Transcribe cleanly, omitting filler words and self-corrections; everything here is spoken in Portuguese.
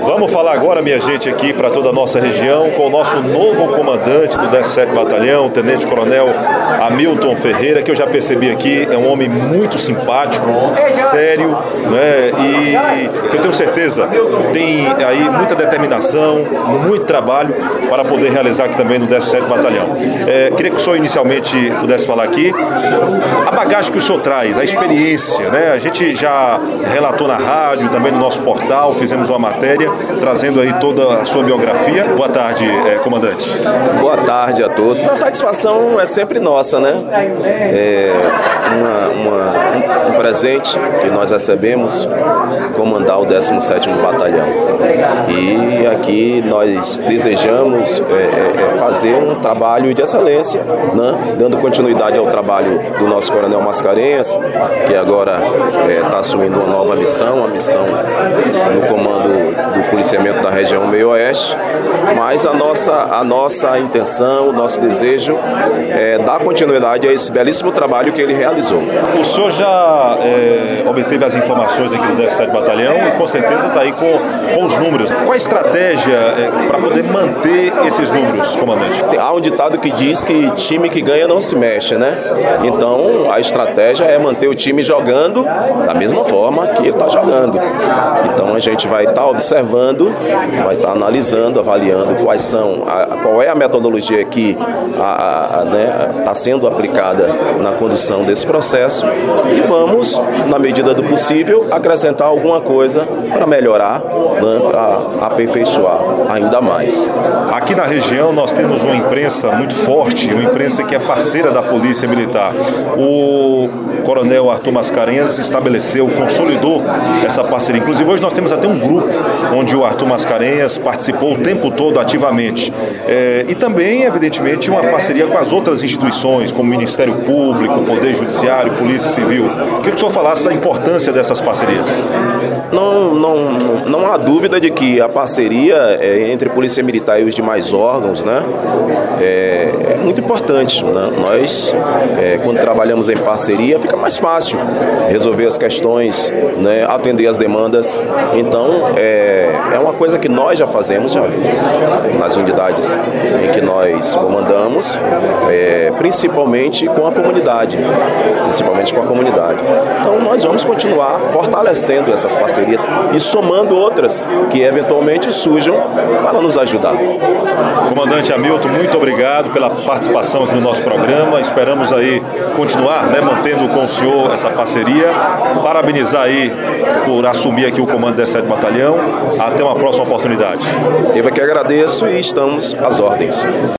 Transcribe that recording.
Vamos falar agora, minha gente, aqui para toda a nossa região, com o nosso novo comandante do 17º Batalhão, o Tenente Coronel Hamilton Ferreira, que eu já percebi aqui, é um homem muito simpático, sério, né? E que eu tenho certeza tem aí muita determinação, muito trabalho para poder realizar aqui também no 17º Batalhão. Queria que o senhor inicialmente pudesse falar aqui a bagagem que o senhor traz, a experiência, né? A gente já relatou na rádio, também no nosso portal, fizemos uma matéria trazendo aí toda a sua biografia. Boa tarde, comandante. Boa tarde a todos. A satisfação é sempre nossa, né? Um presente que nós recebemos, comandar o 17º Batalhão. E aqui nós desejamos fazer um trabalho de excelência, né? Dando continuidade ao trabalho do nosso Coronel Mascarenhas, que agora está assumindo uma nova missão, a missão no comando do policiamento da região meio-oeste, mas a nossa intenção, o nosso desejo é dar continuidade a esse belíssimo trabalho que ele realizou. O senhor já obteve as informações aqui do 17º Batalhão e com certeza está aí com os números. Qual a estratégia para poder manter esses números, comandante? Há um ditado que diz que time que ganha não se mexe, né? Então a estratégia é manter o time jogando da mesma forma que ele está jogando. Então a gente vai estar observando, vai estar analisando, avaliando qual é a metodologia que está sendo aplicada na condução desse processo e vamos, na medida do possível, acrescentar alguma coisa para melhorar, né, para aperfeiçoar ainda mais. Aqui na região nós temos uma imprensa muito forte, uma imprensa que é parceira da Polícia Militar. O Coronel Arthur Mascarenhas estabeleceu, consolidou essa parceria. Inclusive hoje nós temos até um grupo onde o Arthur Mascarenhas participou o tempo todo ativamente. E também, evidentemente, uma parceria com as outras instituições, como o Ministério Público, Poder Judiciário, Polícia Civil. Queria que o senhor falasse da importância dessas parcerias. Não há dúvida de que a parceria entre Polícia Militar e os demais órgãos, né, é muito importante, né? Nós, quando trabalhamos em parceria, fica mais fácil resolver as questões, né, atender as demandas. Então, é uma coisa que nós já fazemos nas unidades em que nós comandamos, principalmente com a comunidade. Então, nós vamos continuar fortalecendo essas parcerias e somando outras que eventualmente surjam para nos ajudar. Comandante Hamilton, muito obrigado pela participação aqui no nosso programa. Esperamos aí continuar, né, mantendo com o senhor essa parceria. Parabenizar aí por assumir aqui o comando do 17º Batalhão. Até uma próxima oportunidade. Eu que agradeço e estamos às ordens.